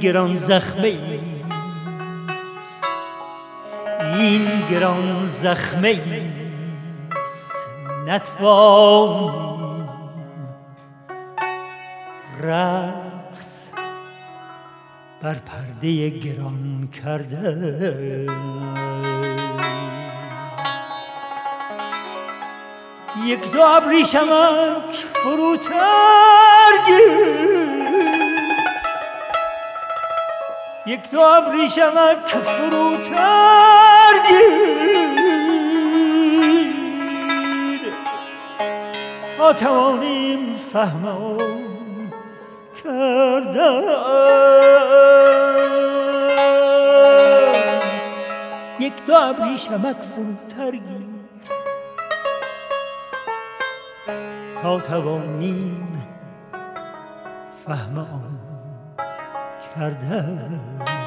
گران زخمه است، این گران زخمه است، نتوانیم رقص بر پرده گران کرده. یک دو ابریشمک فروتر گیر، یک دو ابریشمک فروتر گیر تا توانیم فهم آن کردن. یک دو ابریشمک فروتر گیر تا توانیم فهم آن کرده.